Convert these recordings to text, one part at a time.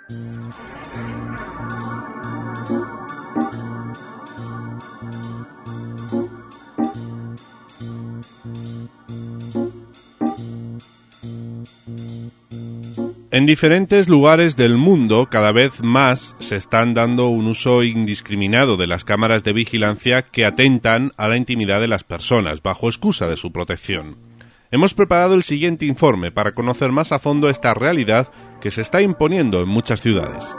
En diferentes lugares del mundo, cada vez más se están dando un uso indiscriminado de las cámaras de vigilancia que atentan a la intimidad de las personas, bajo excusa de su protección. Hemos preparado el siguiente informe para conocer más a fondo esta realidad que se está imponiendo en muchas ciudades.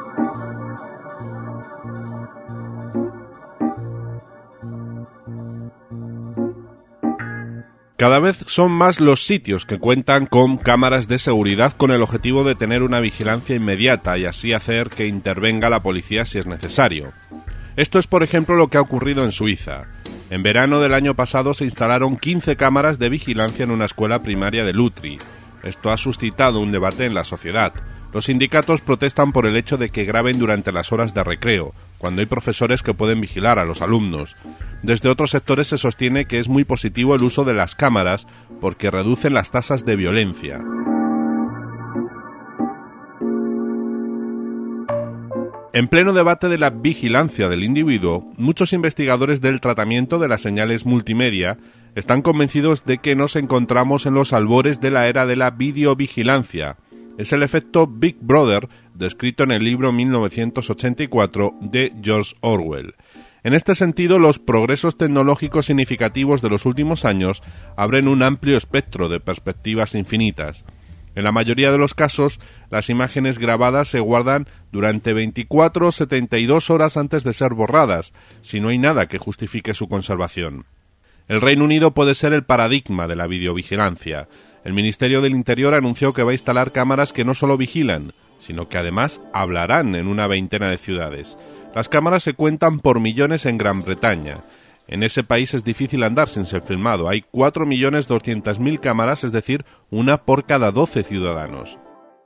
Cada vez son más los sitios que cuentan con cámaras de seguridad con el objetivo de tener una vigilancia inmediata y así hacer que intervenga la policía si es necesario. Esto es, por ejemplo, lo que ha ocurrido en Suiza. En verano del año pasado se instalaron 15 cámaras de vigilancia en una escuela primaria de Lutry. Esto ha suscitado un debate en la sociedad. Los sindicatos protestan por el hecho de que graben durante las horas de recreo, cuando hay profesores que pueden vigilar a los alumnos. Desde otros sectores se sostiene que es muy positivo el uso de las cámaras porque reducen las tasas de violencia. En pleno debate de la vigilancia del individuo, muchos investigadores del tratamiento de las señales multimedia están convencidos de que nos encontramos en los albores de la era de la videovigilancia. Es el efecto Big Brother descrito en el libro 1984 de George Orwell. En este sentido, los progresos tecnológicos significativos de los últimos años abren un amplio espectro de perspectivas infinitas. En la mayoría de los casos, las imágenes grabadas se guardan durante 24 o 72 horas antes de ser borradas, si no hay nada que justifique su conservación. El Reino Unido puede ser el paradigma de la videovigilancia. El Ministerio del Interior anunció que va a instalar cámaras que no solo vigilan, sino que además hablarán en una veintena de ciudades. Las cámaras se cuentan por millones en Gran Bretaña. En ese país es difícil andar sin ser filmado. Hay 4.200.000 cámaras, es decir, una por cada 12 ciudadanos.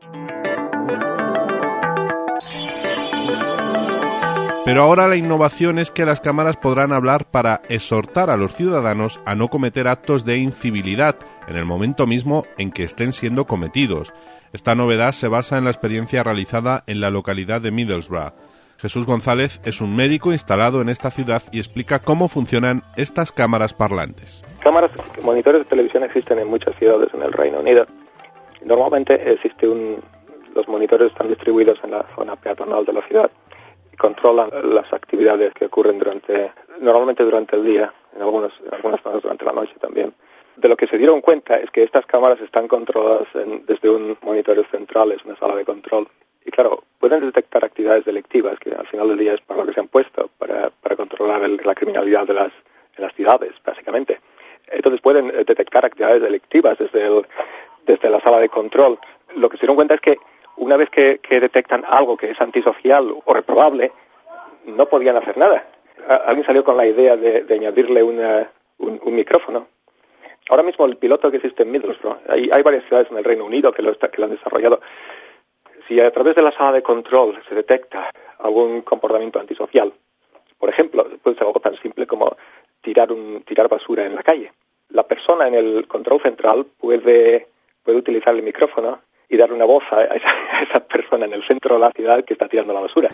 Pero ahora la innovación es que las cámaras podrán hablar para exhortar a los ciudadanos a no cometer actos de incivilidad en el momento mismo en que estén siendo cometidos. Esta novedad se basa en la experiencia realizada en la localidad de Middlesbrough. Jesús González es un médico instalado en esta ciudad y explica cómo funcionan estas cámaras parlantes. Cámaras, monitores de televisión existen en muchas ciudades en el Reino Unido. Normalmente los monitores están distribuidos en la zona peatonal de la ciudad y controlan las actividades que ocurren normalmente durante el día, en algunas zonas durante la noche también. De lo que se dieron cuenta es que estas cámaras están controladas desde un monitor central, es una sala de control. Y claro, pueden detectar actividades delictivas, que al final del día es para lo que se han puesto, para controlar la criminalidad de las ciudades, básicamente. Entonces pueden detectar actividades delictivas desde la sala de control. Lo que se dieron cuenta es que una vez que detectan algo que es antisocial o reprobable, no podían hacer nada. Alguien salió con la idea de añadirle un micrófono. Ahora mismo el piloto que existe en Middlesbrough, hay varias ciudades en el Reino Unido que lo han desarrollado. Si a través de la sala de control se detecta algún comportamiento antisocial, por ejemplo, puede ser algo tan simple como tirar basura en la calle. La persona en el control central puede utilizar el micrófono y darle una voz a esa persona en el centro de la ciudad que está tirando la basura.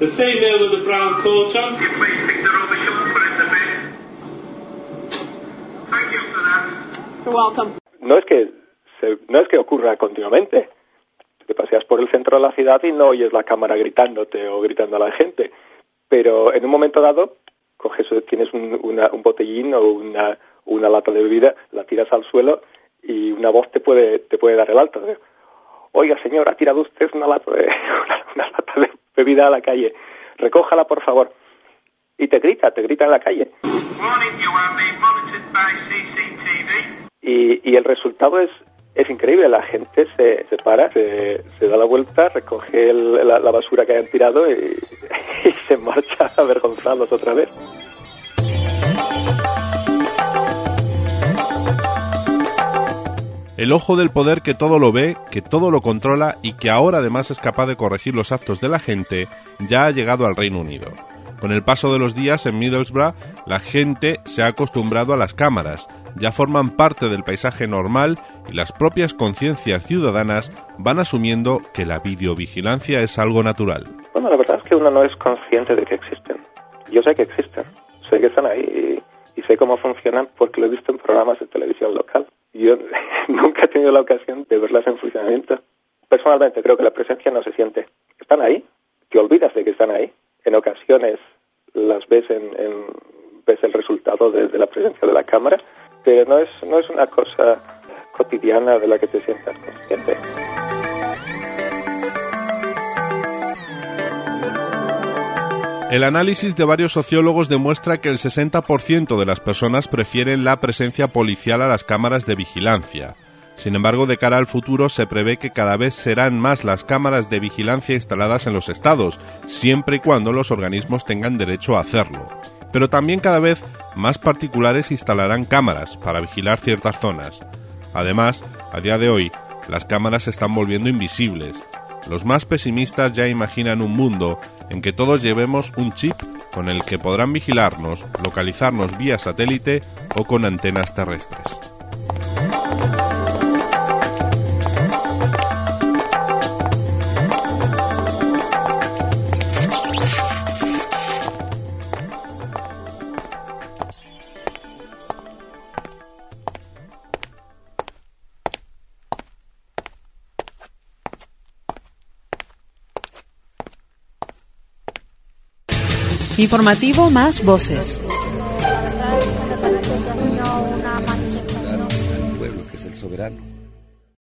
No es que ocurra continuamente. Te paseas por el centro de la ciudad y no oyes la cámara gritándote o gritando a la gente, pero en un momento dado tienes un botellín o una lata de bebida, la tiras al suelo y una voz te puede dar el alto. Oiga, señor, ha tirado usted una lata de bebida a la calle, recójala por favor. Y te grita en la calle. Y el resultado es increíble. La gente se para, se da la vuelta, recoge la basura que hayan tirado y se marcha avergonzados otra vez. El ojo del poder que todo lo ve, que todo lo controla y que ahora además es capaz de corregir los actos de la gente, ya ha llegado al Reino Unido. Con el paso de los días en Middlesbrough, la gente se ha acostumbrado a las cámaras, ya forman parte del paisaje normal y las propias conciencias ciudadanas van asumiendo que la videovigilancia es algo natural. Bueno, la verdad es que uno no es consciente de que existen. Yo sé que existen, sé que están ahí y sé cómo funcionan porque lo he visto en programas de televisión local. Yo nunca he tenido la ocasión de verlas en funcionamiento. Personalmente creo que la presencia no se siente. Están ahí, te olvidas de que están ahí. En ocasiones las ves ves el resultado de la presencia de la cámara, pero no es una cosa cotidiana de la que te sientas consciente. El análisis de varios sociólogos demuestra que el 60% de las personas prefieren la presencia policial a las cámaras de vigilancia. Sin embargo, de cara al futuro se prevé que cada vez serán más las cámaras de vigilancia instaladas en los estados, siempre y cuando los organismos tengan derecho a hacerlo. Pero también cada vez más particulares instalarán cámaras para vigilar ciertas zonas. Además, a día de hoy, las cámaras se están volviendo invisibles. Los más pesimistas ya imaginan un mundo en que todos llevemos un chip con el que podrán vigilarnos, localizarnos vía satélite o con antenas terrestres. Informativo Más Voces.